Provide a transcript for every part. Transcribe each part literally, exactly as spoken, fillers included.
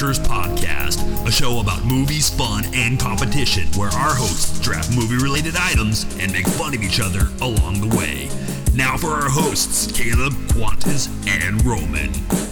Drafters Podcast, a show about movies, fun, and competition, where our hosts draft movie-related items and make fun of each other along the way. Now for our hosts, Caleb, Qantas, and Roman.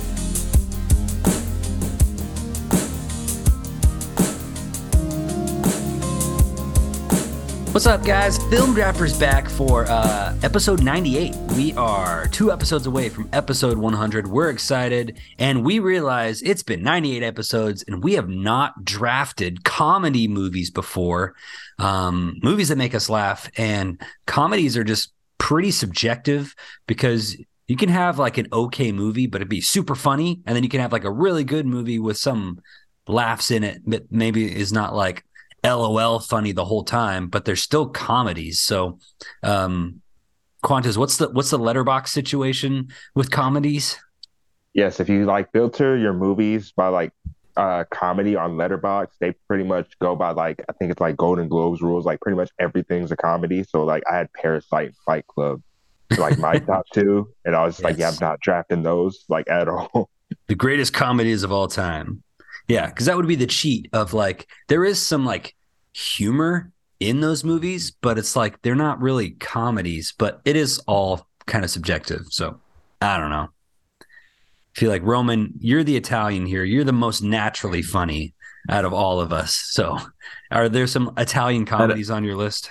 What's up, guys? Film Drafters back for uh, episode ninety-eight. We are two episodes away from episode one hundred. We're excited, and we realize it's been ninety-eight episodes, and we have not drafted comedy movies before, um, movies that make us laugh, and comedies are just pretty subjective because you can have like an okay movie, but it'd be super funny, and then you can have like a really good movie with some laughs in it, but maybe is not like LOL funny the whole time, but they're still comedies. So, um, Qantas, what's the what's the letterbox situation with comedies? Yes, if you like filter your movies by like uh comedy on Letterboxd, they pretty much go by like I think it's like Golden Globes rules. Like pretty much everything's a comedy. So like I had Parasite and Fight Club, like my top two, and I was yes. like, yeah, I'm not drafting those like at all. The greatest comedies of all time. Yeah, because that would be the cheat of like there is some like humor in those movies, but it's like they're not really comedies, but it is all kind of subjective. So I don't know. I feel like Roman, you're the Italian here. You're the most naturally funny out of all of us. So are there some Italian comedies on your list?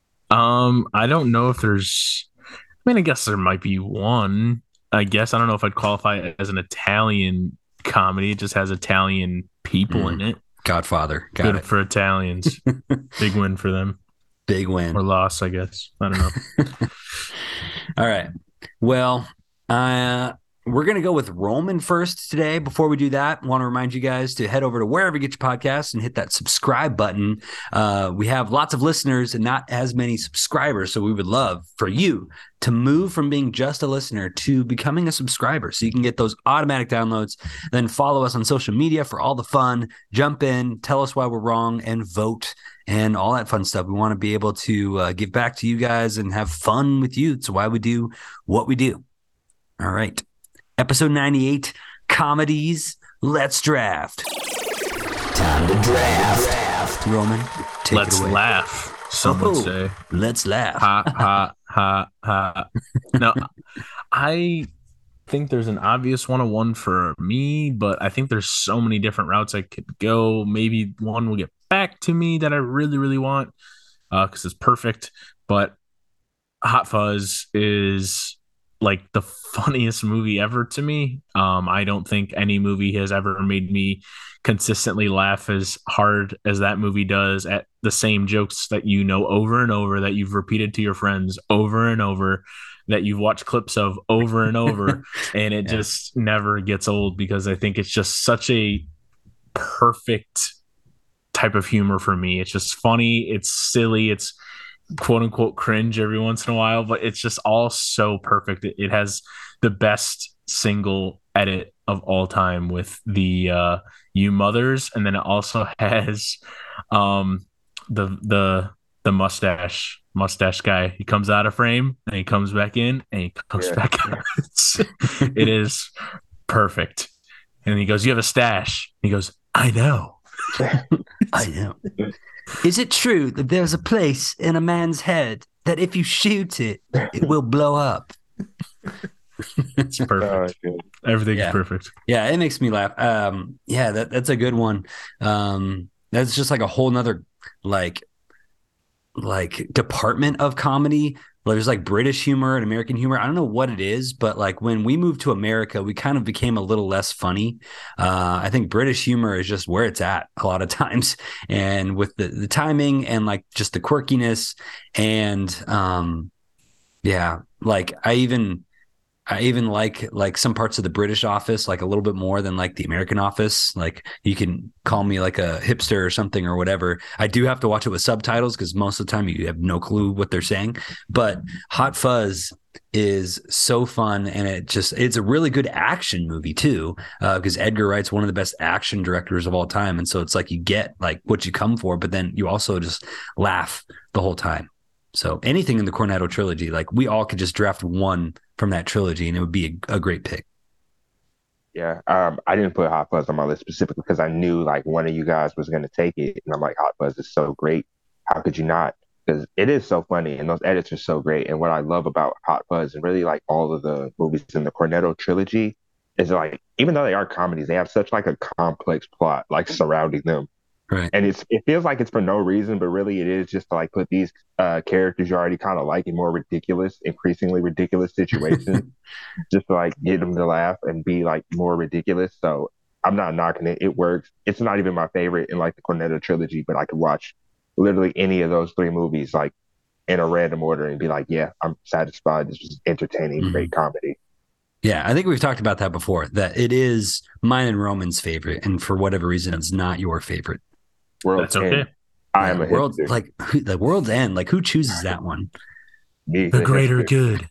Um, I don't know if there's, I mean, I guess there might be one. I guess I don't know if I'd qualify it as an Italian comedy. It just has Italian people mm. in it. Godfather. Got Good it. for Italians. Big win for them. Big win. Or loss, I guess. I don't know. All right. Well, uh, we're going to go with Roman first today. Before we do that, I want to remind you guys to head over to wherever you get your podcasts and hit that subscribe button. Uh, we have lots of listeners and not as many subscribers, so we would love for you to move from being just a listener to becoming a subscriber so you can get those automatic downloads. Then follow us on social media for all the fun. Jump in, tell us why we're wrong, and vote and all that fun stuff. We want to be able to uh, give back to you guys and have fun with you. It's why we do what we do. All right. Episode ninety-eight, comedies. Let's draft. Time to draft. Roman, take Let's it away. laugh, some would Oh, say. Let's laugh. Ha, ha, ha, ha. No, I think there's an obvious one-on-one for me, but I think there's so many different routes I could go. Maybe one will get back to me that I really, really want because uh, it's perfect. But Hot Fuzz is like the funniest movie ever to me. Um, I don't think any movie has ever made me consistently laugh as hard as that movie does at the same jokes that you know over and over, that you've repeated to your friends over and over, that you've watched clips of over and over. And it yeah. just never gets old because I think it's just such a perfect type of humor for me. It's just funny. It's silly. It's quote unquote cringe every once in a while, but it's just all so perfect. It, it has the best single edit of all time with the uh you mothers, and then it also has um the the the mustache mustache guy. He comes out of frame and he comes back in and he comes yeah. back out. It is perfect. And he goes, "You have a stash." He goes, "I know." I know. Is it true that there's a place in a man's head that if you shoot it, it will blow up? It's perfect. Oh, everything's yeah. perfect. Yeah, it makes me laugh. Um, yeah, that, that's a good one. Um, that's just like a whole nother like like department of comedy. There's like British humor and American humor. I don't know what it is, but like when we moved to America, we kind of became a little less funny. Uh, I think British humor is just where it's at a lot of times. And with the, the timing and like just the quirkiness and um, yeah, like I even I even like like some parts of the British Office like a little bit more than like the American Office. Like you can call me like a hipster or something or whatever. I do have to watch it with subtitles because most of the time you have no clue what they're saying. But Hot Fuzz is so fun, and it just it's a really good action movie too, because uh, Edgar Wright's one of the best action directors of all time, and so it's like you get like what you come for, but then you also just laugh the whole time. So anything in the Cornetto trilogy, like we all could just draft one from that trilogy and it would be a, a great pick. Yeah, um, I didn't put Hot Fuzz on my list specifically because I knew like one of you guys was going to take it, and I'm like, Hot Fuzz is so great. How could you not? Because it is so funny, and those edits are so great. And what I love about Hot Fuzz and really like all of the movies in the Cornetto trilogy is like, even though they are comedies, they have such like a complex plot like surrounding them, Right. and it's it feels like it's for no reason, but really it is just to like put these uh, characters you already kind of like in more ridiculous, increasingly ridiculous situations just to like get them to laugh and be like more ridiculous. So I'm not knocking it. It works. It's not even my favorite in like the Cornetto trilogy, but I could watch literally any of those three movies like in a random order and be like, yeah, I'm satisfied. This was entertaining, Mhm. great comedy. Yeah, I think we've talked about that before, that it is mine and Roman's favorite, and for whatever reason, it's not your favorite. World's That's okay. End. I am Yeah, a world hipster. like who, the world's end. Like who chooses that one? Me, The the greater hipster. good.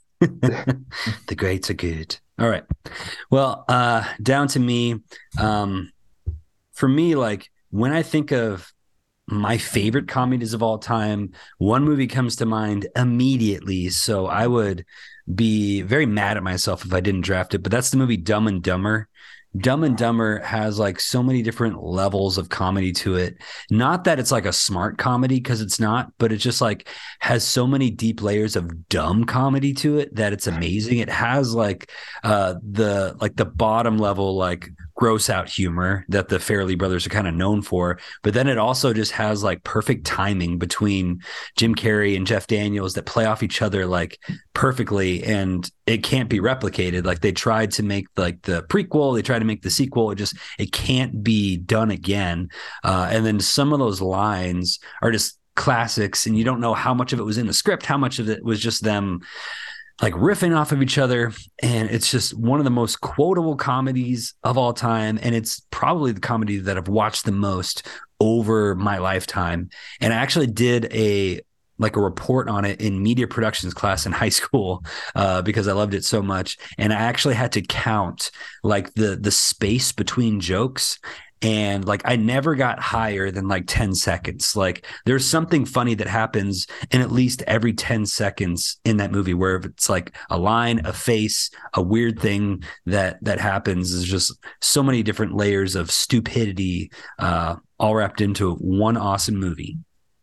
The greats are good. All right. Well, uh, down to me. Um, for me, like when I think of my favorite comedies of all time, one movie comes to mind immediately. So I would be very mad at myself if I didn't draft it, but that's the movie Dumb and Dumber. Dumb and Dumber has like so many different levels of comedy to it. Not that it's like a smart comedy, because it's not, but it just like has so many deep layers of dumb comedy to it that it's amazing. It has like uh the like the bottom level like gross out humor that the Farrelly brothers are kind of known for, but then it also just has like perfect timing between Jim Carrey and Jeff Daniels that play off each other like perfectly, and it can't be replicated. Like they tried to make like the prequel, they tried to make the sequel, it just it can't be done again. Uh, and then some of those lines are just classics, and you don't know how much of it was in the script, how much of it was just them like riffing off of each other. And it's just one of the most quotable comedies of all time. And it's probably the comedy that I've watched the most over my lifetime. And I actually did a like a report on it in media productions class in high school uh, because I loved it so much. And I actually had to count like the the space between jokes. And like I never got higher than like ten seconds. Like there's something funny that happens in at least every ten seconds in that movie, where if it's like a line, a face, a weird thing that that happens, is just so many different layers of stupidity uh, all wrapped into one awesome movie.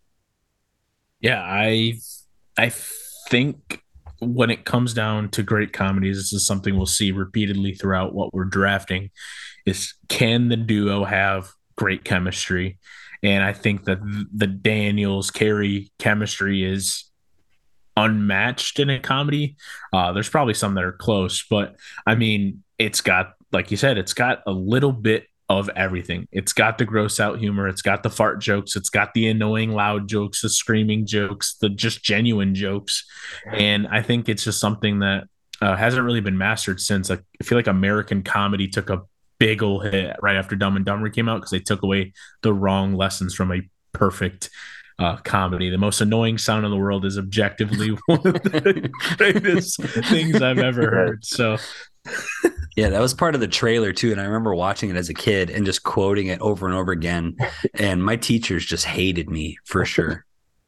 Yeah, I I think when it comes down to great comedies, this is something we'll see repeatedly throughout what we're drafting, is can the duo have great chemistry? And I think that the Daniels Carey chemistry is unmatched in a comedy. Uh, there's probably some that are close, but I mean, it's got, like you said, it's got a little bit of everything. It's got the gross out humor, it's got the fart jokes, it's got the annoying loud jokes, the screaming jokes, the just genuine jokes. And I think it's just something that uh, hasn't really been mastered since. Like, I feel like American comedy took a big ol' hit right after Dumb and Dumber came out because they took away the wrong lessons from a perfect uh, comedy. The most annoying sound in the world is objectively one of the greatest things I've ever heard. So Yeah, that was part of the trailer too. And I remember watching it as a kid and just quoting it over and over again. And my teachers just hated me for sure.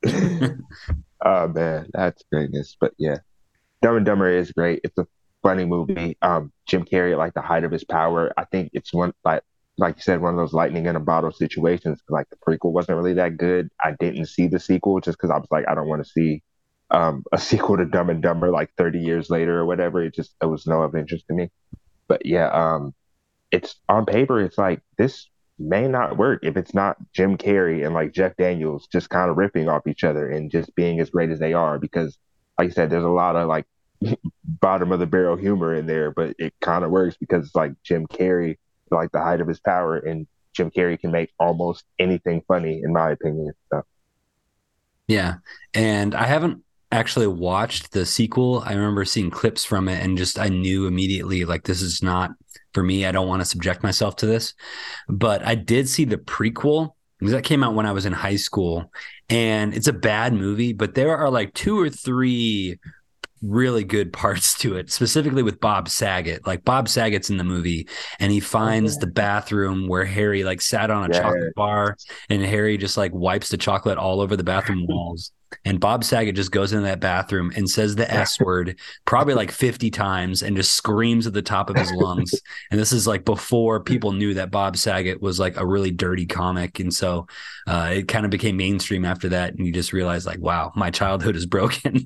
Oh man, that's greatness. But yeah, Dumb and Dumber is great. It's a funny movie. Um, Jim Carrey at like the height of his power. I think it's one like like you said, one of those lightning in a bottle situations. Like the prequel wasn't really that good. I didn't see the sequel just because I was like, I don't want to see um a sequel to Dumb and Dumber like thirty years later or whatever. It just it was no of interest to me. But yeah, um, it's on paper, it's like this may not work if it's not Jim Carrey and like Jeff Daniels just kind of ripping off each other and just being as great as they are. Because, like I said, there's a lot of like bottom of the barrel humor in there, but it kind of works because it's like Jim Carrey, like the height of his power, and Jim Carrey can make almost anything funny, in my opinion. So. Yeah. And I haven't actually watched the sequel. I remember seeing clips from it and just I knew immediately like this is not for me. I don't want to subject myself to this. But I did see the prequel because that came out when I was in high school, and it's a bad movie, but there are like two or three really good parts to it, specifically with Bob Saget. Like Bob Saget's in the movie and he finds the bathroom where Harry like sat on a Yeah. chocolate bar, and Harry just like wipes the chocolate all over the bathroom walls. And Bob Saget just goes into that bathroom and says the S word probably like fifty times and just screams at the top of his lungs. And this is like before people knew that Bob Saget was like a really dirty comic. And so uh, it kind of became mainstream after that. And you just realize like, wow, my childhood is broken.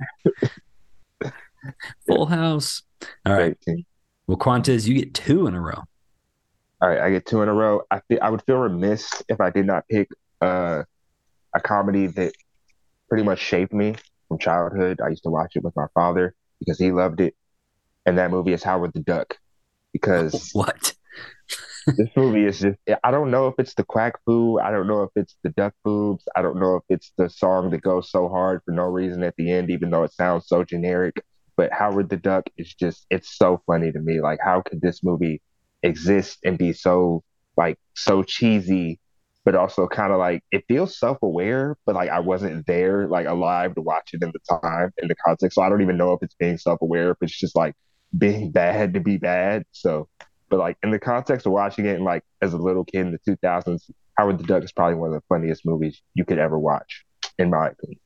Full House. All right. Well, Quantiz, you get two in a row. All right, I get two in a row. I th- I would feel remiss if I did not pick uh, a comedy that pretty much shaped me from childhood. I used to watch it with my father because he loved it. And that movie is Howard the Duck. Because what? This movie is just, I don't know if it's the quack foo. I don't know if it's the duck boobs. I don't know if it's the song that goes so hard for no reason at the end, even though it sounds so generic. But Howard the Duck is just, it's so funny to me. Like, how could this movie exist and be so, like, so cheesy, but also kind of like, it feels self-aware, but like I wasn't there, like alive to watch it in the time, in the context. So I don't even know if it's being self-aware, if it's just like being bad to be bad. So, but like in the context of watching it and like as a little kid in the two thousands, Howard the Duck is probably one of the funniest movies you could ever watch, in my opinion.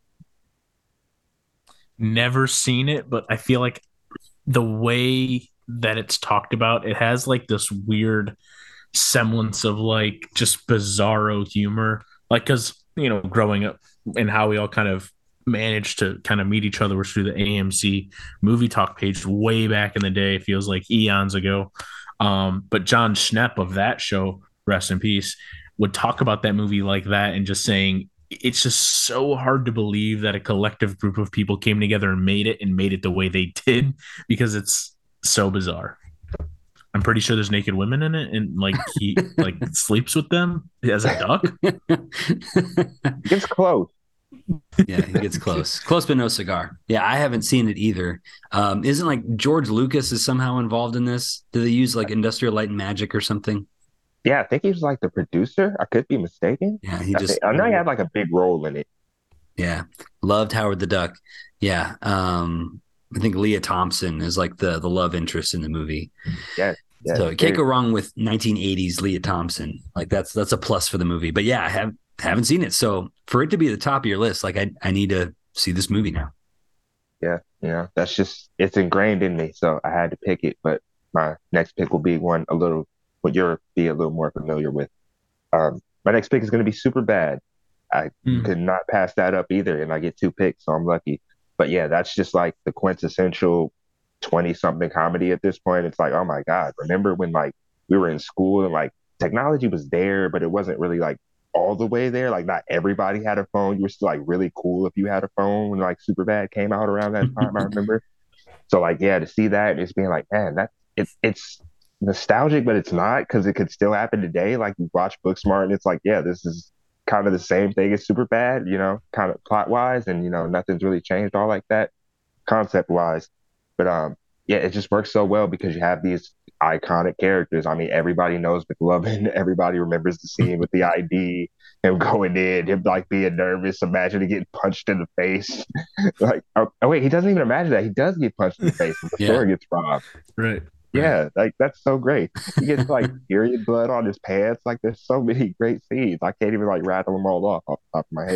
Never seen it, but I feel like the way that it's talked about, it has like this weird semblance of like just bizarro humor. Like, because, you know, growing up and how we all kind of managed to kind of meet each other was through the A M C movie talk page way back in the day. It feels like eons ago. Um, but John Schnepp of that show, rest in peace, would talk about that movie like that and just saying, it's just so hard to believe that a collective group of people came together and made it and made it the way they did, because it's so bizarre. I'm pretty sure there's naked women in it, and like he like sleeps with them as a duck. It's close. Yeah, he gets close. Close, but no cigar. Yeah, I haven't seen it either. Um, isn't like George Lucas is somehow involved in this? Do they use like Industrial Light and Magic or something? Yeah, I think he was like the producer. I could be mistaken. Yeah, he I, just. think, I know he had like a big role in it. Yeah, loved Howard the Duck. Yeah, um, I think Leah Thompson is like the the love interest in the movie. Yeah, yeah. So you can't go wrong with nineteen eighties Leah Thompson. Like that's that's a plus for the movie. But yeah, I have haven't seen it. So for it to be at the top of your list, like I I need to see this movie now. Yeah, you know, that's just, it's ingrained in me. So I had to pick it. But my next pick will be one a little, what you'll be a little more familiar with. Um, my next pick is going to be Superbad. I mm. could not pass that up either, and I get two picks, so I'm lucky. But yeah, that's just like the quintessential twenty-something comedy at this point. It's like, oh my God, remember when like we were in school and like technology was there, but it wasn't really like all the way there. Like not everybody had a phone. You were still like really cool if you had a phone when like Superbad came out around that time, I remember. So like, yeah, to see that and it's being like, man, that it, it's nostalgic, but it's not, because it could still happen today. Like you watch Booksmart and it's like, yeah, this is kind of the same thing as Superbad, you know, kind of plot wise, and you know, nothing's really changed all like that concept wise. But um, yeah, it just works so well because you have these iconic characters. I mean, everybody knows McLovin. Everybody remembers the scene with the I D, him going in, him like being nervous, imagining getting punched in the face. Like, oh, oh wait, he doesn't even imagine that. He does get punched in the face when the yeah. store gets robbed. Right. Yeah, like that's so great. He gets like period blood on his pants. Like there's so many great scenes. I can't even like rattle them all off off the top of my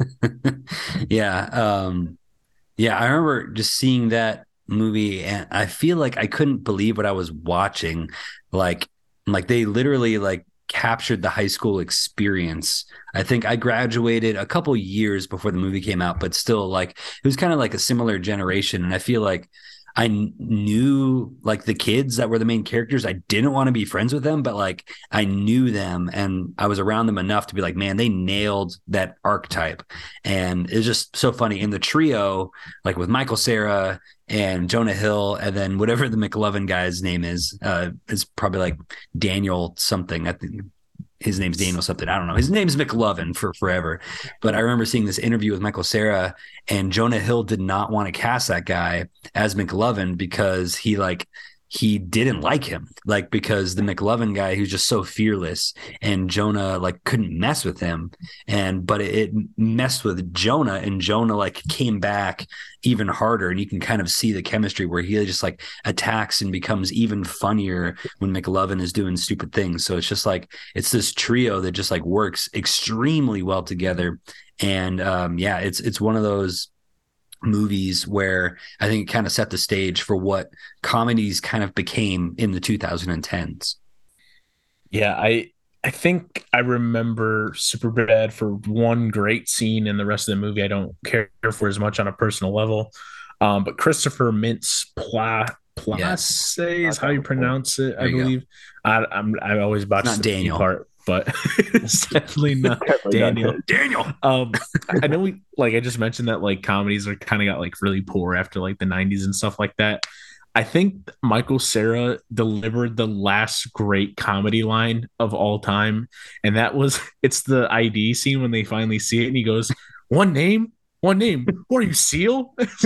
head. yeah. Um, yeah. I remember just seeing that movie and I feel like I couldn't believe what I was watching. Like, like they literally like captured the high school experience. I think I graduated a couple years before the movie came out, but still like it was kind of like a similar generation. And I feel like I knew like the kids that were the main characters. I didn't want to be friends with them, but like I knew them and I was around them enough to be like, man, they nailed that archetype. And it's just so funny. In the trio, like with Michael Cera and Jonah Hill, and then whatever the McLovin guy's name is, uh, is probably like Daniel something. I think his name's Daniel something. I don't know. His name's McLovin for forever. But I remember seeing this interview with Michael Cera, and Jonah Hill did not want to cast that guy as McLovin because he like he didn't like him, like because the McLovin guy who's just so fearless, and Jonah like couldn't mess with him, and but it, it messed with Jonah, and Jonah like came back even harder, and you can kind of see the chemistry where he just like attacks and becomes even funnier when McLovin is doing stupid things. So it's just like it's this trio that just like works extremely well together, and um, yeah, it's it's one of those movies where I think it kind of set the stage for what comedies kind of became in the twenty tens. Yeah, I I think I remember Superbad for one great scene, and the rest of the movie I don't care for as much on a personal level. Um, but Christopher Mintz Pla Place yes. is how you pronounce it, I believe. I, I'm I always botch the Daniel part, but it's definitely not definitely Daniel. Not Daniel. Um, I know we like I just mentioned that like comedies are kind of got like really poor after like the nineties and stuff like that. I think Michael Cera delivered the last great comedy line of all time, and that was it's the I D scene when they finally see it, and he goes, "One name." One name. Who are you, Seal? It's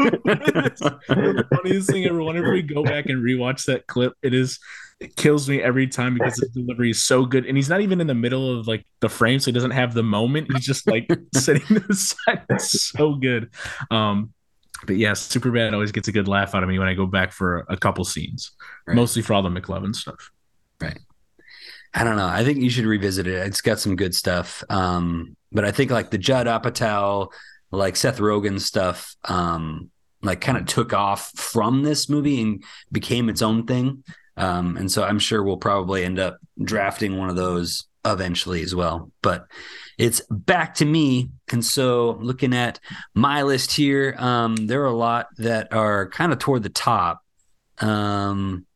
the funniest thing ever. Whenever we go back and rewatch that clip, it is it kills me every time because his delivery is so good. And he's not even in the middle of like the frame, so he doesn't have the moment. He's just like sitting to the side. It's so good. Um, but yeah, Superbad always gets a good laugh out of me when I go back for a couple scenes, right. Mostly for all the McLovin stuff. Right. I don't know. I think you should revisit it. It's got some good stuff. Um, but I think like the Judd Apatow, like Seth Rogen stuff, um, like kind of took off from this movie and became its own thing. Um, and so I'm sure we'll probably end up drafting one of those eventually as well. But it's back to me. And so looking at my list here, um, there are a lot that are kind of toward the top. Um,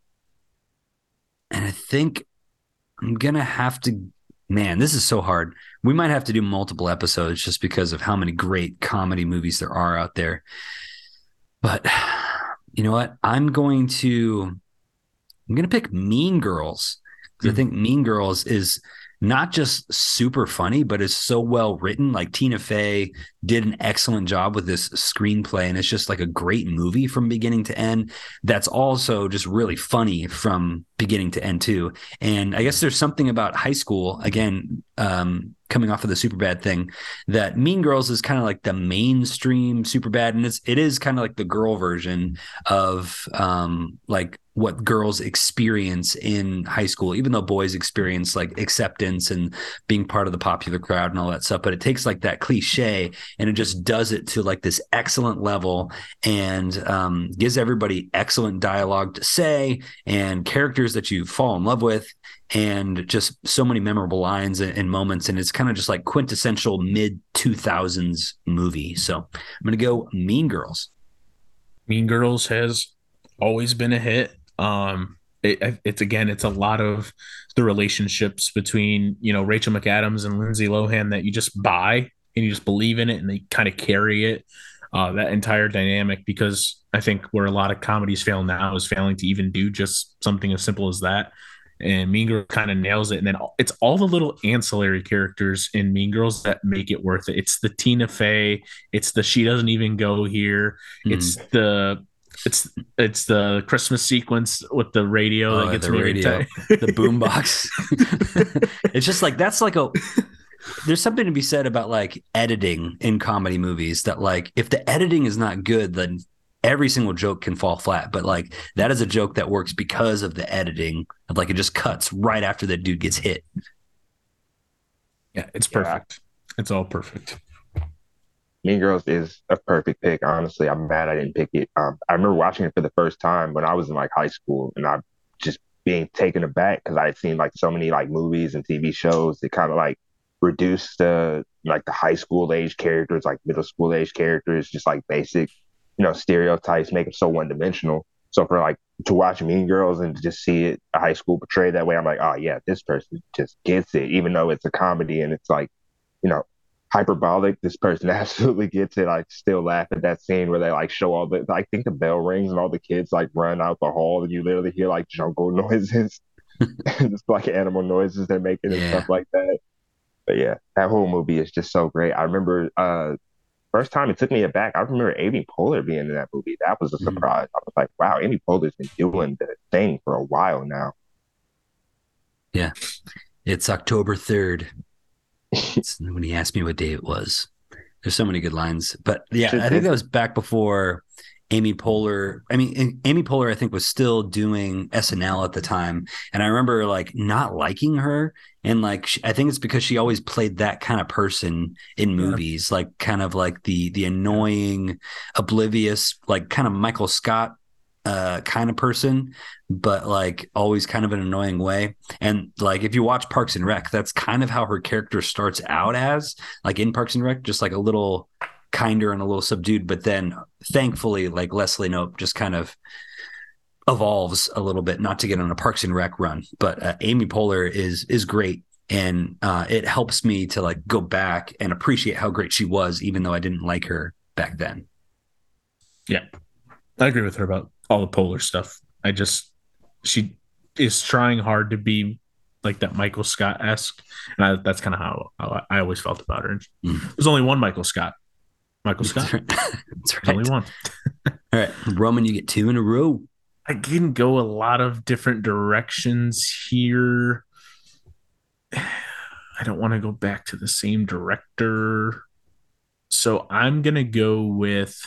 and I think I'm going to have to, man, this is so hard. We might have to do multiple episodes just because of how many great comedy movies there are out there. But you know what? I'm going to, I'm going to pick Mean Girls because mm-hmm. I think Mean Girls is not just super funny, but it's so well written. Like Tina Fey did an excellent job with this screenplay, and it's just like a great movie from beginning to end. That's also just really funny from beginning to end too. And I guess there's something about high school, again, um, coming off of the Superbad thing, that Mean Girls is kind of like the mainstream Superbad, and it's it is kind of like the girl version of um, like what girls experience in high school, even though boys experience like acceptance and being part of the popular crowd and all that stuff. But it takes like that cliche and it just does it to like this excellent level, and um, gives everybody excellent dialogue to say and characters that you fall in love with, and just so many memorable lines and, and moments. And it's kind of just like quintessential mid two thousands movie. So I'm going to go Mean Girls. Mean Girls has always been a hit. Um, it, it's again, it's a lot of the relationships between, you know, Rachel McAdams and Lindsay Lohan that you just buy and you just believe in it, and they kind of carry it, uh, that entire dynamic. Because I think where a lot of comedies fail now is failing to even do just something as simple as that. And Mean Girls kind of nails it. And then it's all the little ancillary characters in Mean Girls that make it worth it. It's the Tina Fey. It's the she doesn't even go here. Mm. It's the it's it's the Christmas sequence with the radio oh, that gets the me radio, the boombox. It's just like that's like a. There's something to be said about like editing in comedy movies. That like if the editing is not good, then every single joke can fall flat. But like that is a joke that works because of the editing. Like it just cuts right after that dude gets hit. Yeah, it's perfect. Yeah. It's all perfect. Mean Girls is a perfect pick. Honestly, I'm mad I didn't pick it. Um, I remember watching it for the first time when I was in like high school, and I just being taken aback because I had seen like so many like movies and T V shows that kind of like reduce the like the high school age characters, like middle school age characters, just like basic, you know, stereotypes, make them so one dimensional. So for like to watch Mean Girls and to just see it a high school portrayed that way, I'm like, oh yeah, this person just gets it, even though it's a comedy and it's like, you know, hyperbolic. This person absolutely gets it. I still laugh at that scene where they like show all the, I think the bell rings and all the kids like run out the hall and you literally hear like jungle noises, just like animal noises they're making and yeah. stuff like that. But yeah, that whole movie is just so great. I remember uh, first time it took me aback. I remember Amy Poehler being in that movie. That was a Mhm. surprise. I was like, wow, Amy Poehler's been doing the thing for a while now. Yeah. It's October third. It's when he asked me what day it was. There's so many good lines. But yeah, Shit, I think it- that was back before Amy Poehler. I mean, Amy Poehler, I think, was still doing S N L at the time. And I remember like not liking her. And like, sh- I think it's because she always played that kind of person in movies, like kind of like the the annoying, oblivious, like kind of Michael Scott uh, kind of person, but like always kind of an annoying way. And like if you watch Parks and Rec, that's kind of how her character starts out as, like in Parks and Rec, just like a little kinder and a little subdued. But then thankfully, like Leslie Knope just kind of evolves a little bit, not to get on a Parks and Rec run, but uh, Amy Poehler is is great. And uh, it helps me to like go back and appreciate how great she was, even though I didn't like her back then. Yeah, I agree with her about all the polar stuff. I just she is trying hard to be like that Michael Scott esque, and I, that's kind of how, how I always felt about her. Mm. There's only one Michael Scott. Michael Scott. That's There's right. only one. All right, Roman, you get two in a row. I can go a lot of different directions here. I don't want to go back to the same director. So I'm going to go with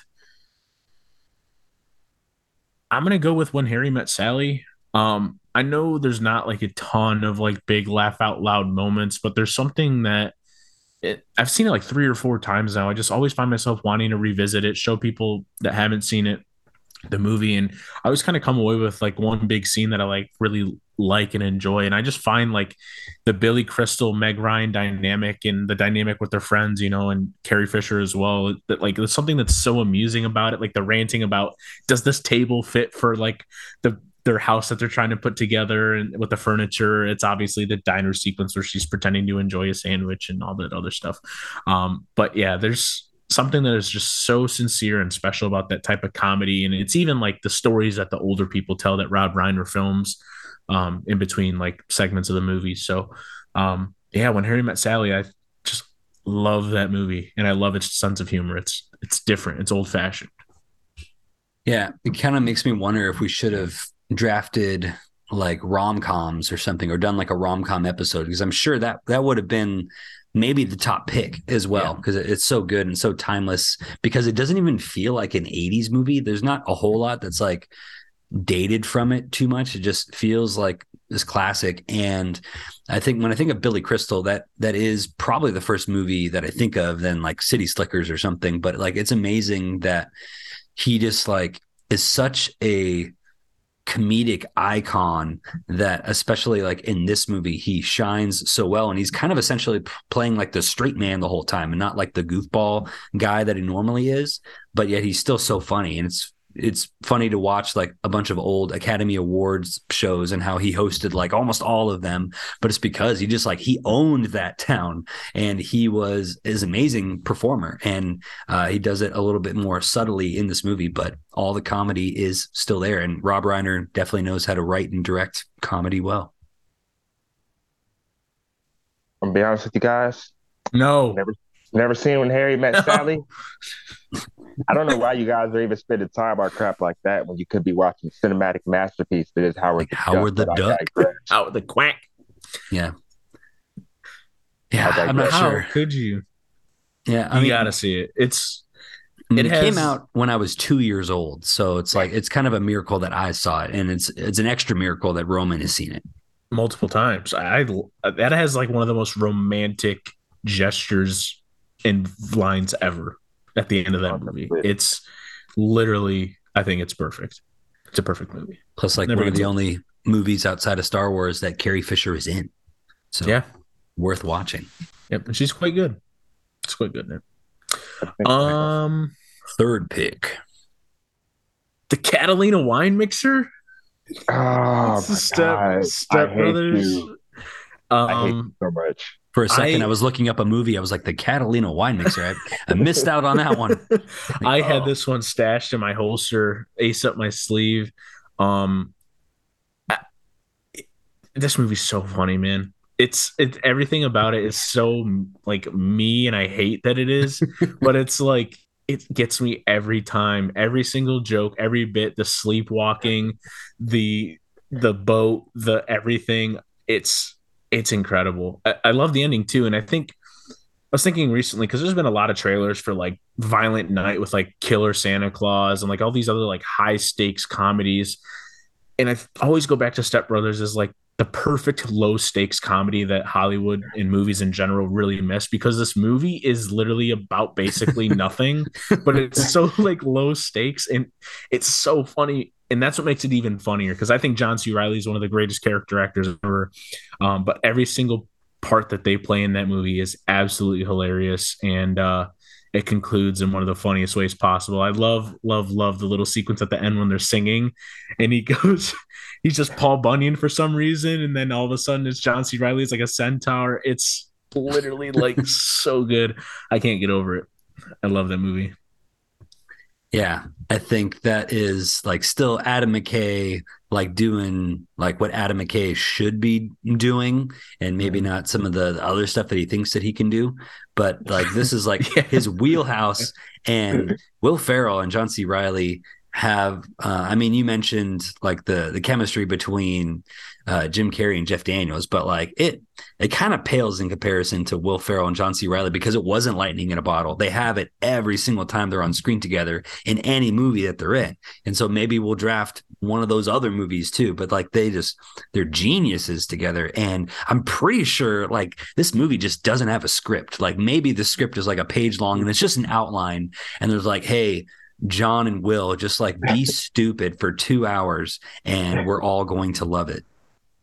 I'm going to go with When Harry Met Sally. Um I know there's not like a ton of like big laugh out loud moments, but there's something that it, I've seen it like three or four times now. I just always find myself wanting to revisit it, show people that haven't seen it the movie, and I always kind of come away with like one big scene that I like really like and enjoy. And I just find like the Billy Crystal Meg Ryan dynamic and the dynamic with their friends, you know, and Carrie Fisher as well, that like there's something that's so amusing about it, like the ranting about does this table fit for like the their house that they're trying to put together and with the furniture. It's obviously the diner sequence where she's pretending to enjoy a sandwich and all that other stuff. Um, but yeah, there's something that is just so sincere and special about that type of comedy. And it's even like the stories that the older people tell that Rob Reiner films um, in between like segments of the movie. So um, yeah, When Harry Met Sally, I just love that movie, and I love its sense of humor. It's it's different. It's old fashioned. Yeah, it kind of makes me wonder if we should have drafted like rom-coms or something, or done like a rom-com episode, because I'm sure that that would have been maybe the top pick as well, because yeah. It's so good and so timeless, because it doesn't even feel like an eighties movie. There's not a whole lot that's like dated from it too much. It just feels like this classic. And I think when I think of Billy Crystal, that that is probably the first movie that I think of, then like City Slickers or something. But like it's amazing that he just like is such a comedic icon that, especially like in this movie, he shines so well. And he's kind of essentially playing like the straight man the whole time and not like the goofball guy that he normally is, but yet he's still so funny. And it's it's funny to watch like a bunch of old Academy Awards shows and how he hosted like almost all of them, but it's because he just like he owned that town, and he was is amazing performer, and uh, he does it a little bit more subtly in this movie, but all the comedy is still there. And Rob Reiner definitely knows how to write and direct comedy well. I'm gonna be honest with you guys. No, never never seen When Harry Met Sally. I don't know why you guys are even spending time on crap like that when you could be watching cinematic masterpiece that is Howard like the Howard Duck. the Duck. Howard the Quack. Yeah. Yeah, I'm not How sure. could you? Yeah, I you mean, gotta see it. It's it, it came has, out when I was two years old, so it's like it's kind of a miracle that I saw it, and it's it's an extra miracle that Roman has seen it multiple times. I, I that has like one of the most romantic gestures and lines ever at the end of that movie. It's literally, I think it's perfect. It's a perfect movie. Plus, like Never one of the old. only movies outside of Star Wars that Carrie Fisher is in. So yeah, worth watching. Yep, and she's quite good. It's quite good, man. Um, third pick, the Catalina wine mixer. Oh, it's my the Step God. Step I Brothers. Hate you. Um, I hate you so much. For a second, I, I was looking up a movie. I was like, the Catalina wine mixer. I, I missed out on that one. Like, I oh. had this one stashed in my holster, ace up my sleeve. Um, I, this movie's so funny, man. it's it's everything about it is so like me, and I hate that it is, but it's like it gets me every time, every single joke, every bit, the sleepwalking, the the boat, the everything. It's it's incredible. I, I love the ending too, and I think I was thinking recently because there's been a lot of trailers for like Violent Night with like Killer Santa Claus and like all these other like high stakes comedies, and I always go back to Step Brothers as like the perfect low stakes comedy that Hollywood and movies in general really miss, because this movie is literally about basically nothing, but it's so like low stakes and it's so funny. And that's what makes it even funnier, because I think John C. Reilly is one of the greatest character actors ever. Um, but every single part that they play in that movie is absolutely hilarious. And uh, it concludes in one of the funniest ways possible. I love, love, love the little sequence at the end when they're singing and he goes, he's just Paul Bunyan for some reason. And then all of a sudden it's John C. Reilly. It's like a centaur. It's literally like so good. I can't get over it. I love that movie. Yeah, I think that is like still Adam McKay, like doing like what Adam McKay should be doing, and maybe not some of the other stuff that he thinks that he can do. But like this is like yeah. his wheelhouse. And Will Ferrell and John C. Reilly have, uh, I mean, you mentioned like the the chemistry between uh, Jim Carrey and Jeff Daniels, but like it it kind of pales in comparison to Will Ferrell and John C. Reilly, because it wasn't lightning in a bottle. They have it every single time they're on screen together in any movie that they're in. And so maybe we'll draft one of those other movies too, but like they just, they're geniuses together. And I'm pretty sure like this movie just doesn't have a script. Like maybe the script is like a page long and it's just an outline. And there's like, hey, John and Will, just like be stupid for two hours and we're all going to love it.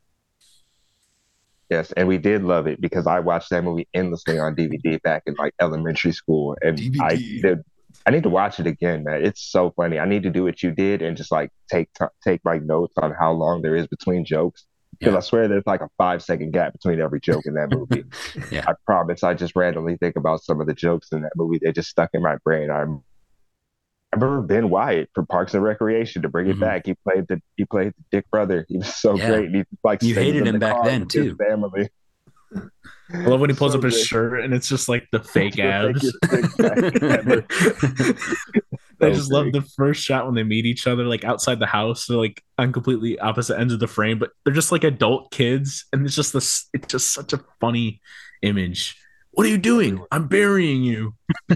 Yes, and we did love it because I watched that movie endlessly on D V D back in like elementary school, and D V D. I did. I need to watch it again, man. It's so funny. I need to do what you did and just like take t- take like notes on how long there is between jokes, because yeah. I swear there's like a five second gap between every joke in that movie. yeah, I promise. I just randomly think about some of the jokes in that movie. They just stuck in my brain. I'm. I remember Ben Wyatt from Parks and Recreation, to bring it mm-hmm. back. He played the he played the Dick brother. He was so yeah. great. He like you hated him back then too. Family. I love when he pulls so up his good. shirt and it's just like the fake abs. I just love the first shot when they meet each other, like outside the house. They're like on completely opposite ends of the frame, but they're just like adult kids, and it's just this. It's just such a funny image. What are you doing? I'm burying you.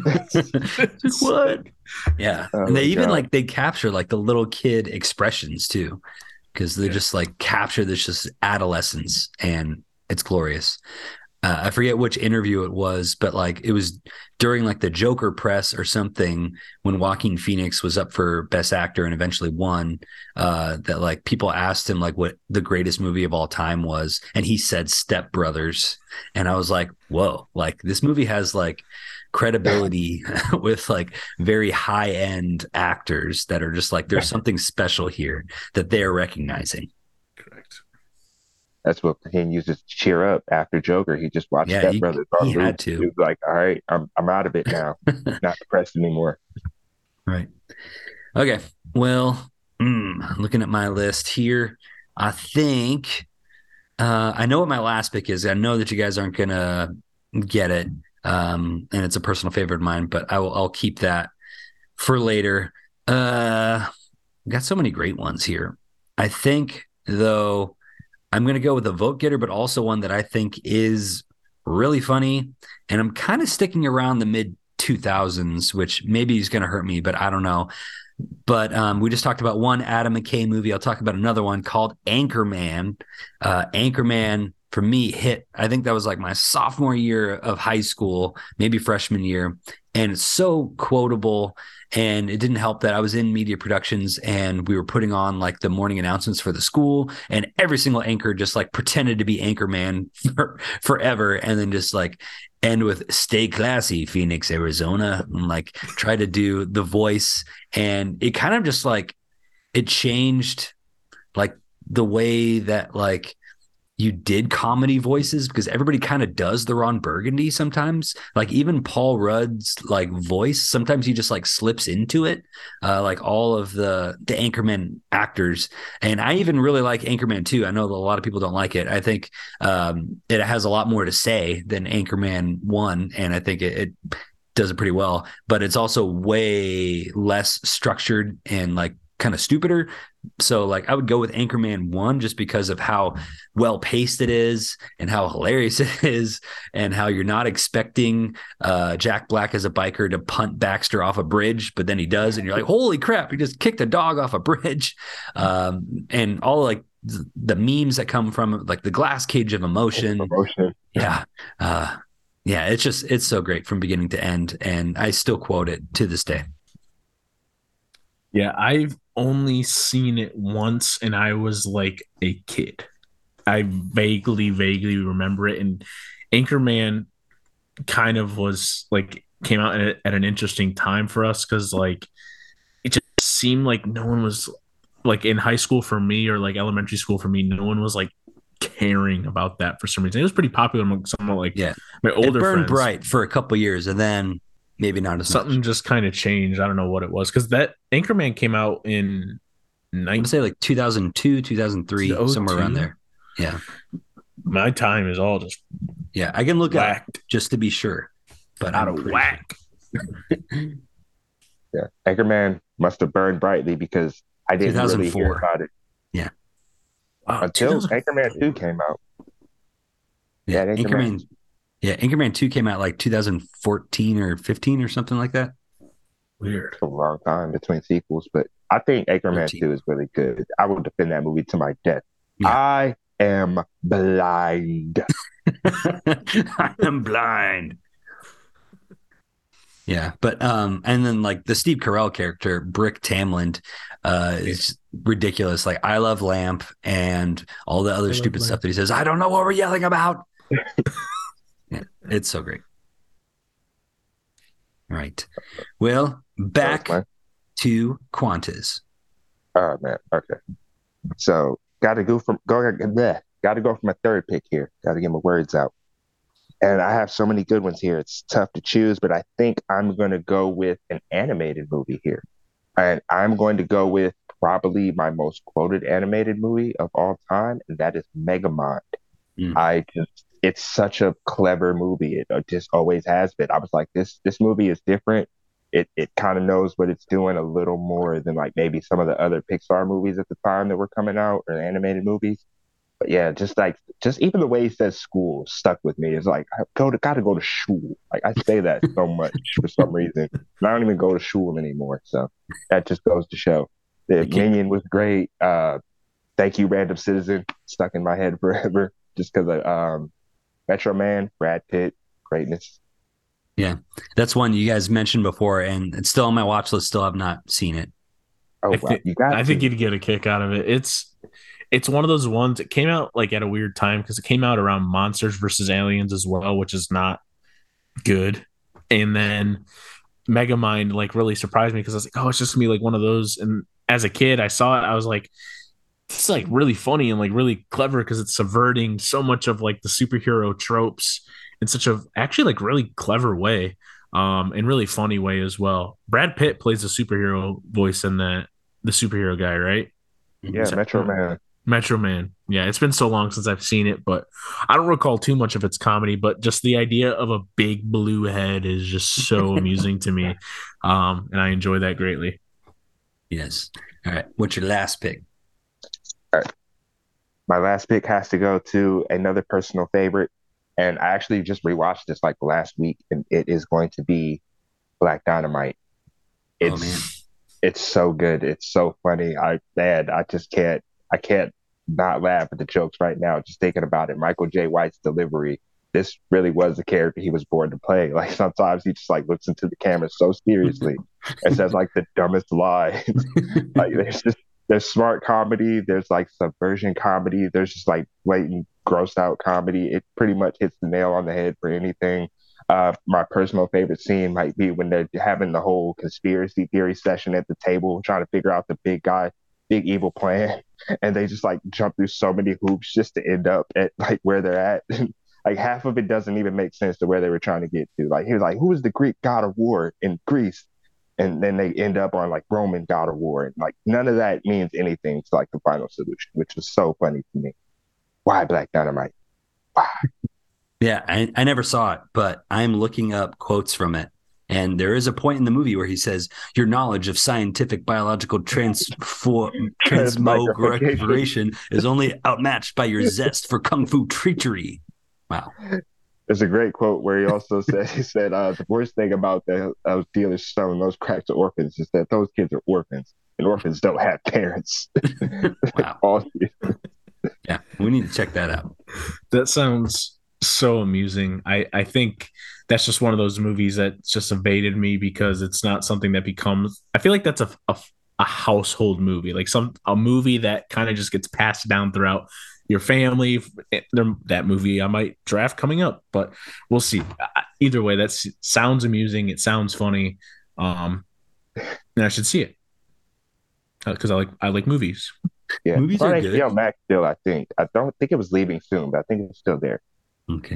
What? Yeah. Oh, and they even God. like they capture like the little kid expressions too, because they yeah. just like capture this just adolescence, and it's glorious. Uh, I forget which interview it was, but like it was during like the Joker press or something when Joaquin Phoenix was up for Best Actor and eventually won, uh, that like people asked him like what the greatest movie of all time was. And he said Step Brothers. And I was like, whoa, like this movie has like credibility with like very high end actors that are just like, there's something special here that they're recognizing. Correct. That's what he uses to cheer up after Joker. He just watched yeah, Step he, Brothers. He had to. He was like, all right, I'm I'm out of it now. Not depressed anymore. Right. Okay. Well, mm, looking at my list here, I think uh, I know what my last pick is. I know that you guys aren't going to get it, um, and it's a personal favorite of mine, but I will, I'll keep that for later. Uh, got so many great ones here. I think, though, I'm going to go with a vote getter, but also one that I think is really funny. And I'm kind of sticking around the mid two thousands, which maybe is going to hurt me, but I don't know. But um, we just talked about one Adam McKay movie. I'll talk about another one called Anchorman. Uh, Anchorman, for me, hit, I think that was like my sophomore year of high school, maybe freshman year. And it's so quotable. And it didn't help that I was in media productions and we were putting on like the morning announcements for the school, and every single anchor just like pretended to be Anchorman for forever. And then just like end with "Stay classy, Phoenix, Arizona," and like try to do the voice. And it kind of just like, it changed like the way that like you did comedy voices, because everybody kind of does the Ron Burgundy sometimes. Like even Paul Rudd's like voice, sometimes he just like slips into it. Uh, like all of the the Anchorman actors, and I even really like Anchorman two. I know that a lot of people don't like it. I think um, it has a lot more to say than Anchorman one, and I think it, it does it pretty well. But it's also way less structured and like kind of stupider. So like I would go with Anchorman one just because of how well paced it is and how hilarious it is and how you're not expecting uh, Jack Black as a biker to punt Baxter off a bridge, but then he does, and you're like, holy crap, he just kicked a dog off a bridge. Um, and all like th- the memes that come from it, like the glass cage of emotion. Emotion. Yeah. Uh, yeah, it's just it's so great from beginning to end, and I still quote it to this day. Yeah, I've only seen it once, and I was like a kid. I vaguely, vaguely remember it. And Anchorman kind of was like came out at, at an interesting time for us because like it just seemed like no one was like in high school for me or like elementary school for me. No one was like caring about that for some reason. It was pretty popular among some of like yeah. my older it burned friends. bright for a couple years, and then maybe not as Something much. just kind of changed. I don't know what it was because that Anchorman came out in I would say like two thousand two, two thousand three, somewhere around there. Yeah. My time is all just yeah. I can look whacked. up just to be sure, but out I'm of whack. Yeah, Anchorman must have burned brightly because I didn't really hear about it. Yeah. Wow, until Anchorman two came out. Yeah, yeah Anchorman. Anchorman. Yeah, Anchorman two came out like two thousand fourteen or fifteen or something like that. Weird. A long time between sequels, but I think Anchorman thirteen. two is really good. I will defend that movie to my death. Yeah. I am blind. I am blind. Yeah, but um, and then like the Steve Carell character, Brick Tamland, uh, is ridiculous. Like I love Lamp and all the other I stupid love stuff that he says. I don't know what we're yelling about. Yeah, it's so great. Right. Well, back to Qantas. Oh man. Okay. So got to go from go. Got to go for my third pick here. Got to get my words out. And I have so many good ones here. It's tough to choose, but I think I'm going to go with an animated movie here. And I'm going to go with probably my most quoted animated movie of all time, and that is Megamind. Mm. I just, it's such a clever movie. It just always has been. I was like, this, this movie is different. It, it kind of knows what it's doing a little more than like maybe some of the other Pixar movies at the time that were coming out or animated movies. But yeah, just like, just even the way he says school stuck with me. It's like, I go to, gotta go to school. Like I say that so much for some reason. And I don't even go to school anymore. So that just goes to show. The Minion was great. Uh, Thank You, Random Citizen, stuck in my head forever just because of um, Metro Man, Brad Pitt, greatness. Yeah, that's one you guys mentioned before, and it's still on my watch list. Still have not seen it. Oh, I, wow. think, you got I to. think you'd get a kick out of it. It's it's one of those ones. It came out like at a weird time because it came out around Monsters versus Aliens as well, which is not good. And then Megamind like really surprised me because I was like, oh, it's just gonna be like one of those. And as a kid, I saw it. I was like, it's like really funny and like really clever because it's subverting so much of like the superhero tropes in such a actually like really clever way, um, and really funny way as well. Brad Pitt plays the superhero voice in that, the superhero guy, right? Yeah, Metro Man. Metro Man. Yeah, it's been so long since I've seen it, but I don't recall too much of its comedy. But just the idea of a big blue head is just so amusing to me, um, and I enjoy that greatly. Yes. All right. What's your last pick? All right. My last pick has to go to another personal favorite. And I actually just rewatched this like last week, and it is going to be Black Dynamite. It's, oh, man. It's so good. It's so funny. I, man, I just can't, I can't not laugh at the jokes right now. Just thinking about it. Michael Jai White's delivery. This really was the character he was born to play. Like sometimes he just like looks into the camera so seriously and says like the dumbest lines. Like there's just, there's smart comedy. There's like subversion comedy. There's just like blatant grossed out comedy. It pretty much hits the nail on the head for anything. Uh, my personal favorite scene might be when they're having the whole conspiracy theory session at the table, trying to figure out the big guy big evil plan, and they just like jump through so many hoops just to end up at like where they're at. Like half of it doesn't even make sense to where they were trying to get to. Like he was like, who is the Greek god of war in Greece? And then they end up on like Roman god of war. And like none of that means anything to like the final solution, which was so funny to me. Why Black Dynamite? Why? Yeah, I, I never saw it, but I'm looking up quotes from it. And there is a point in the movie where he says, your knowledge of scientific biological transfor- transmogrification is only outmatched by your zest for kung fu treachery. Wow. There's a great quote where he also said, he said, uh, the worst thing about the uh, dealers selling those crack to orphans is that those kids are orphans, and orphans don't have parents. Wow. All- Yeah, we need to check that out. That sounds so amusing. I, I think that's just one of those movies that just evaded me because it's not something that becomes, I feel like that's a, a, a household movie, like some a movie that kind of just gets passed down throughout your family. That movie I might draft coming up, but we'll see. Either way, that sounds amusing. It sounds funny. Um, and I should see it because I like I like movies. Yeah, Movies on are H B O good. Max still, I think. I don't think it was leaving soon, but I think it's still there. Okay.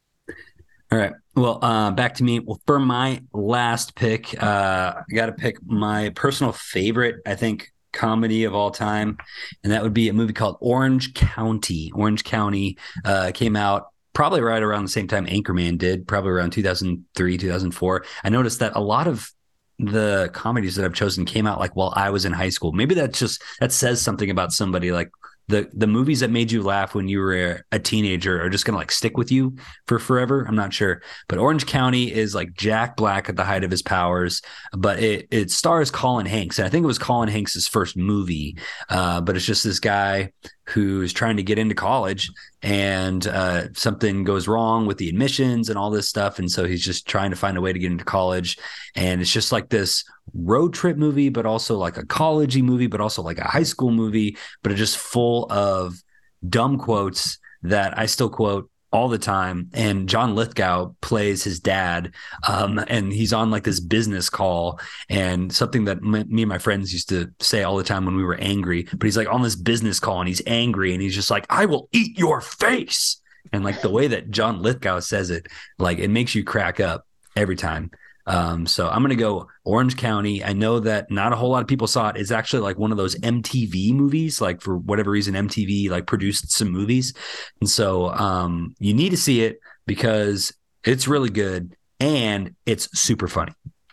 All right. Well, uh, back to me. Well, for my last pick, uh, I got to pick my personal favorite, I think, comedy of all time, and that would be a movie called Orange County. Orange County uh, came out probably right around the same time Anchorman did, probably around two thousand three, two thousand four. I noticed that a lot of the comedies that I've chosen came out like while I was in high school. Maybe that's just that says something about somebody. Like the the movies that made you laugh when you were a teenager are just gonna like stick with you for forever. I'm not sure, but Orange County is like Jack Black at the height of his powers, but it it stars Colin Hanks, and I think it was Colin Hanks's first movie. Uh, but it's just this guy who's trying to get into college, and uh, something goes wrong with the admissions and all this stuff, and so he's just trying to find a way to get into college, and it's just like this road trip movie, but also like a college-y movie, but also like a high school movie, but it's just full of dumb quotes that I still quote all the time. And John Lithgow plays his dad, um, and he's on like this business call, and something that m- me and my friends used to say all the time when we were angry, but he's like on this business call and he's angry and he's just like, I will eat your face. And like the way that John Lithgow says it, like it makes you crack up every time. Um, so I'm going to go Orange County. I know that not a whole lot of people saw it. It's actually like one of those M T V movies, like for whatever reason, M T V like produced some movies. And so um, you need to see it because it's really good and it's super funny.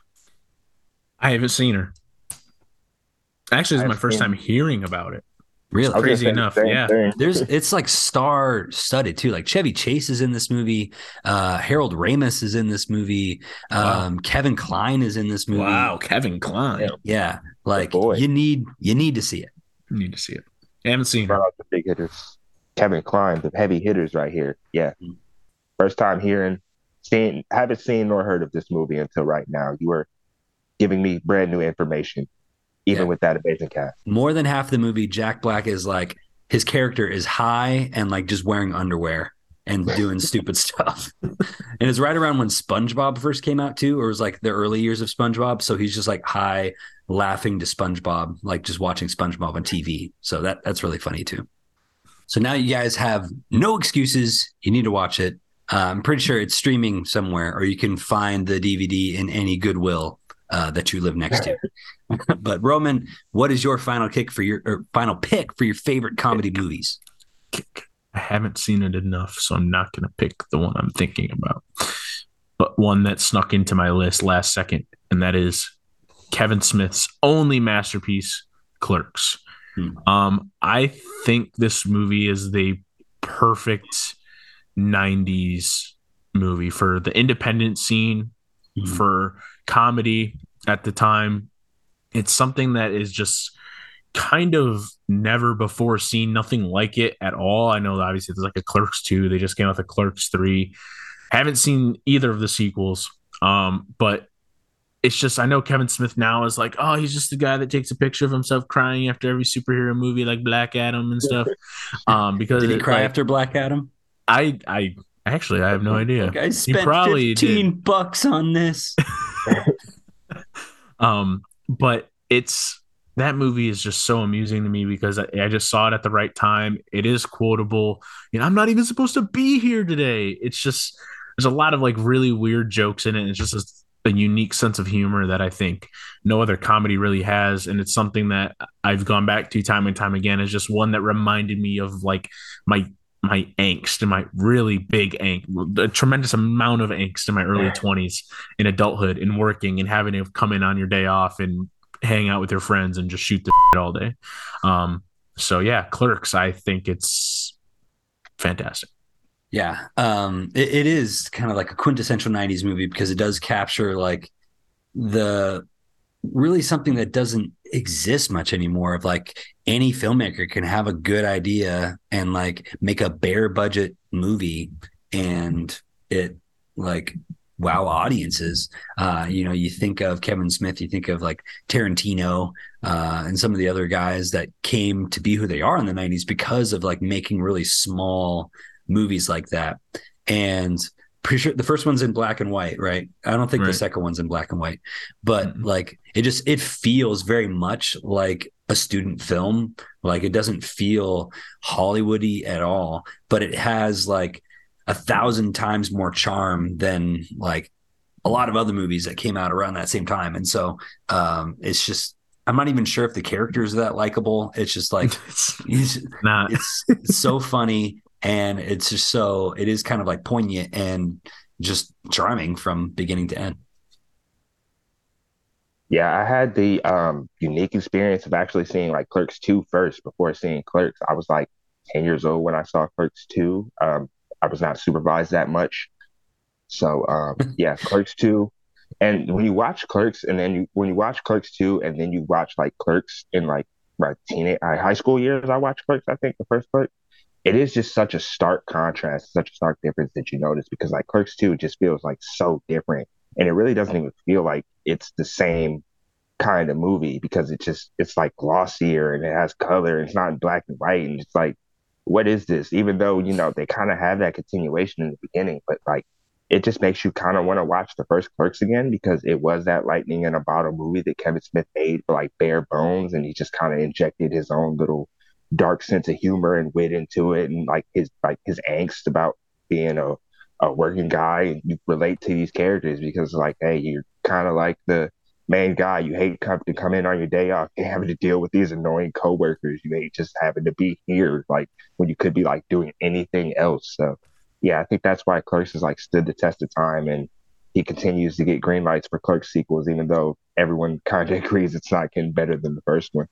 I haven't seen her. Actually, it's my I've first seen- time hearing about it. Really? I was gonna Crazy say the enough, same yeah. thing. There's it's like star studded too. Like Chevy Chase is in this movie. Uh, Harold Ramis is in this movie. Um, Wow. Kevin Kline is in this movie. Wow, Kevin Kline. Yeah. Yeah. Like boy. you need you need to see it. Need to see it. I haven't seen her. Shout out the big hitters. Kevin Kline, the heavy hitters right here. Yeah. Mm. First time hearing, seeing, haven't seen nor heard of this movie until right now. You were giving me brand new information, even Yeah. with that amazing cast. More than half the movie, Jack Black is like his character is high and like just wearing underwear and doing stupid stuff. And it's right around when SpongeBob first came out too, or it was like the early years of SpongeBob. So he's just like high, laughing to SpongeBob, like just watching SpongeBob on T V. So that that's really funny too. So now you guys have no excuses. You need to watch it. Uh, I'm pretty sure it's streaming somewhere, or you can find the D V D in any Goodwill uh, that you live next to. But Roman, what is your final kick for your or final pick for your favorite comedy movies? I haven't seen it enough, so I'm not going to pick the one I'm thinking about. But one that snuck into my list last second, and that is Kevin Smith's only masterpiece, Clerks. Hmm. Um, I think this movie is the perfect nineties movie for the independent scene, Mhm. for comedy at the time. It's something that is just kind of never before seen, nothing like it at all. I know that obviously there's like a Clerks two. They just came out with Clerks three. Haven't seen either of the sequels. Um, but it's just, I know Kevin Smith now is like, oh, he's just the guy that takes a picture of himself crying after every superhero movie like Black Adam and stuff. Um, because Did he it, cry like, after Black Adam? I, I actually, I have no idea. Like, I spent probably fifteen bucks on this. Um, but it's that movie is just so amusing to me because I, I just saw it at the right time. It is quotable. You know, I'm not even supposed to be here today. It's just there's a lot of like really weird jokes in it. It's just a, a unique sense of humor that I think no other comedy really has, and it's something that I've gone back to time and time again. It's just one that reminded me of like my my angst and my really big angst, a tremendous amount of angst in my early twenties, in adulthood, in working, and having to come in on your day off and hang out with your friends and just shoot the shit all day. Um, so yeah, Clerks, I think it's fantastic. Yeah. Um, it, it is kind of like a quintessential nineties movie because it does capture like the really something that doesn't exist much anymore of like any filmmaker can have a good idea and like make a bare budget movie and it like wow audiences. Uh, you know, you think of Kevin Smith, you think of like Tarantino uh, and some of the other guys that came to be who they are in the nineties because of like making really small movies like that. And pretty sure the first one's in black and white, right? I don't think right. the second one's in black and white, but mm-hmm. like it just, it feels very much like a student film. Like it doesn't feel Hollywoody at all, but it has like a thousand times more charm than like a lot of other movies that came out around that same time. And so um, it's just, I'm not even sure if the characters are that likable. It's just like, it's, not. it's, it's so funny. And it's just so, it is kind of like poignant and just charming from beginning to end. Yeah, I had the um, unique experience of actually seeing like Clerks two first before seeing Clerks. I was like ten years old when I saw Clerks two. Um, I was not supervised that much. So um, yeah, Clerks two. And when you watch Clerks and then you, when you watch Clerks two and then you watch like Clerks in like my teenage, high school years, I watched Clerks, I think the first Clerks. It is just such a stark contrast, such a stark difference that you notice because like Clerks two just feels like so different. And it really doesn't even feel like it's the same kind of movie because it just, it's like glossier and it has color. And it's not in black and white. And it's like, what is this? Even though, you know, they kind of have that continuation in the beginning, but like, it just makes you kind of want to watch the first Clerks again because it was that lightning in a bottle movie that Kevin Smith made for like bare bones. And he just kind of injected his own little dark sense of humor and wit into it, and like his like his angst about being a, a working guy, and you relate to these characters because like, hey, you're kind of like the main guy. You hate come to come in on your day off and having to deal with these annoying coworkers. You hate just having to be here, like when you could be like doing anything else. So yeah, I think that's why Clerks has like stood the test of time, and he continues to get green lights for Clerks sequels, even though everyone kind of agrees it's not getting better than the first one.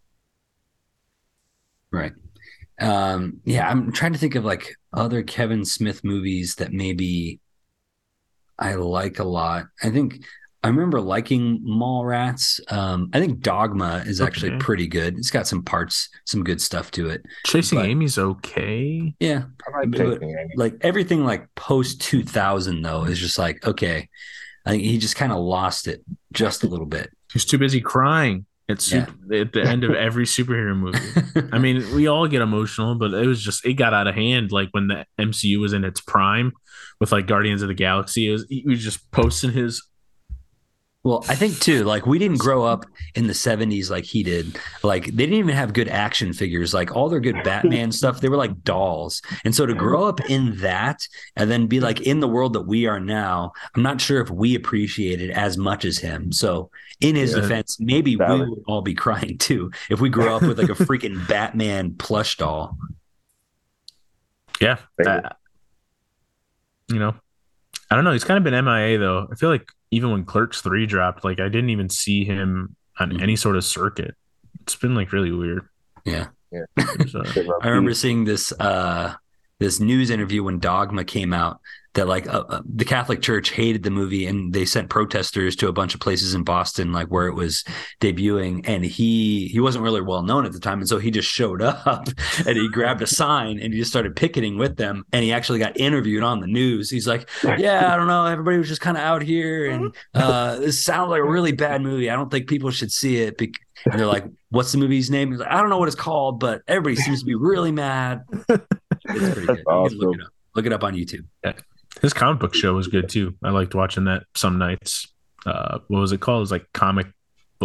Right. Um, yeah, I'm trying to think of like other Kevin Smith movies that maybe I like a lot. I think I remember liking Mallrats. Um, I think Dogma is actually okay. pretty good. It's got some parts, some good stuff to it. Chasing but, Amy's okay. Yeah. I like Chasing Amy. Like everything like post two thousand though is just like, okay. I think he just kind of lost it just a little bit. He's too busy crying. It's yeah. at the end of every superhero movie. I mean, we all get emotional, but it was just, it got out of hand. Like when the M C U was in its prime with like Guardians of the Galaxy, it was, he was just posting his. Well, I think too, like we didn't grow up in the seventies like he did. Like they didn't even have good action figures. Like all their good Batman stuff, they were like dolls. And so to grow up in that and then be like in the world that we are now, I'm not sure if we appreciate it as much as him. So in his yeah, defense, maybe we would all be crying too if we grew up with like a freaking Batman plush doll. Yeah. That, you know, I don't know. He's kind of been M I A though. I feel like even when Clerks three dropped, like I didn't even see him on mm-hmm. any sort of circuit. It's been like really weird. Yeah. Yeah. So, I remember seeing this uh, this news interview when Dogma came out that like uh, uh, the Catholic Church hated the movie and they sent protesters to a bunch of places in Boston, like where it was debuting. And he he wasn't really well known at the time. And so he just showed up and he grabbed a sign and he just started picketing with them. And he actually got interviewed on the news. He's like, yeah, I don't know. Everybody was just kind of out here. And uh, this sounds like a really bad movie. I don't think people should see it. Be- and they're like, what's the movie's name? He's like, I don't know what it's called, but everybody seems to be really mad. It's pretty good. Awesome. You can look it up. Look it up on YouTube. Yeah. His comic book show was good too. I liked watching that some nights. Uh, what was it called? It was like comic book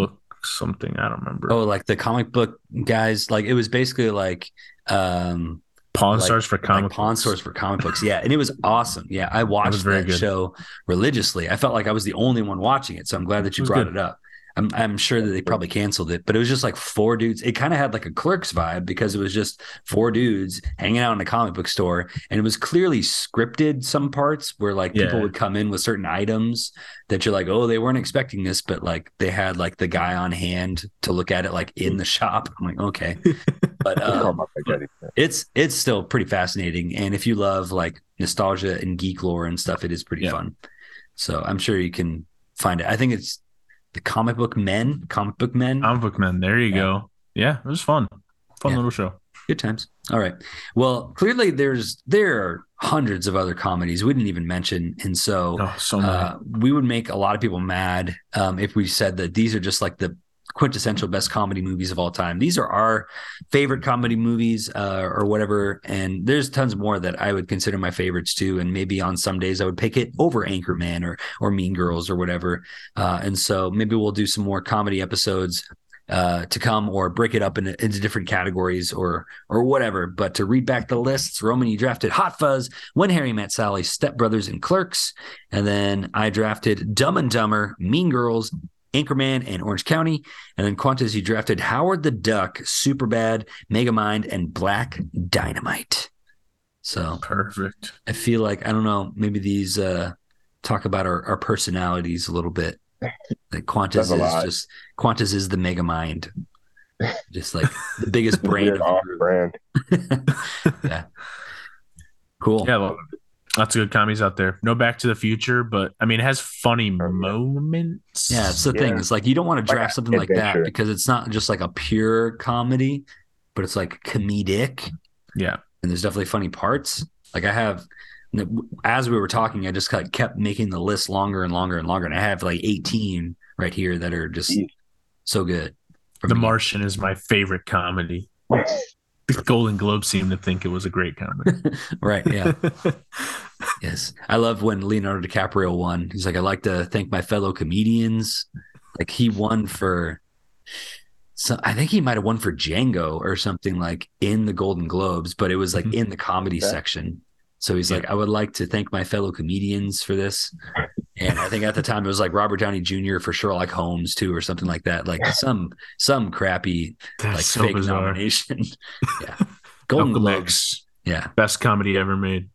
something. I don't remember. Oh, like the comic book guys. Like it was basically like um Pawn like, Stars for comic like Pawn books. Stores for comic books. Yeah, and it was awesome. Yeah, I watched very that good. show religiously. I felt like I was the only one watching it, so I'm glad that you It was brought good. it up. I'm I'm sure that they probably canceled it, but it was just like four dudes. It kind of had like a Clerks vibe because it was just four dudes hanging out in a comic book store, and it was clearly scripted. Some parts where like people Yeah. would come in with certain items that you're like, oh, they weren't expecting this, but like they had like the guy on hand to look at it like in the shop. I'm like, okay, but Talk um, about that Getty. it's it's still pretty fascinating, and if you love like nostalgia and geek lore and stuff, it is pretty Yeah. fun. So I'm sure you can find it. I think it's the Comic Book Men, Comic Book Men. Comic Book Men. There you Yeah. go. Yeah, it was fun. Fun Yeah. little show. Good times. All right. Well, clearly there's there are hundreds of other comedies we didn't even mention, and so Oh, so many. uh, we would make a lot of people mad um, if we said that these are just like the quintessential best comedy movies of all time. These are our favorite comedy movies uh, or whatever, and there's tons more that I would consider my favorites too, and maybe on some days I would pick it over Anchorman or or Mean Girls or whatever. Uh, and so maybe we'll do some more comedy episodes uh, to come, or break it up into, into different categories or or whatever. But to read back the lists, Roman, you drafted Hot Fuzz, When Harry Met Sally, Step Brothers, and Clerks. And then I drafted Dumb and Dumber, Mean Girls, Anchorman, and Orange County. And then Qantas, you drafted Howard the Duck, Superbad, Megamind, and Black Dynamite. So Perfect. I feel like, I don't know, maybe these uh, talk about our, our personalities a little bit. Like Qantas That's a is lot. just, Qantas is the Megamind. Just like the biggest brain Weird of the off group. brand. Yeah. Cool. Yeah, well, lots of good comedies out there. No Back to the Future, but I mean, it has funny moments. Yeah, it's the thing. Yeah. It's like you don't want to Like draft a something like that adventure. because it's not just like a pure comedy, but it's like comedic, Yeah. and there's definitely funny parts. Like I have, as we were talking, I just kind of kept making the list longer and longer and longer, and I have like eighteen right here that are just Jeez. so good. for The me. Martian is my favorite comedy. The Golden Globe seemed to think it was a great comedy. Right? Yeah. Yes, I love when Leonardo DiCaprio won. He's like, I'd like to thank my fellow comedians. Like he won for, so I think he might have won for Django or something like in the Golden Globes, but it was like Mhm. in the comedy Okay. section. So he's Yeah. like, I would like to thank my fellow comedians for this. And I think at the time it was like Robert Downey Junior for Sherlock Holmes too, or something like that. Like some some crappy That's like so fake bizarre. nomination. Yeah, Golden Malcolm Globes. X, Yeah. best comedy ever made.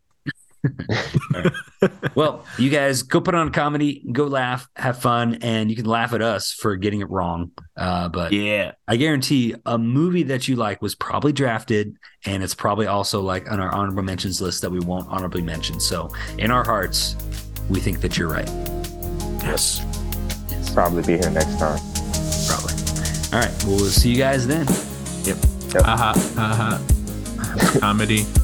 Well, you guys go put on a comedy, go laugh, have fun, and you can laugh at us for getting it wrong. Uh, but Yeah. I guarantee a movie that you like was probably drafted, and it's probably also like on our honorable mentions list that we won't honorably mention. So in our hearts, we think that you're right. Yes. Probably be here next time. Probably. All right. Well, we'll see you guys then. Aha. Aha. Comedy.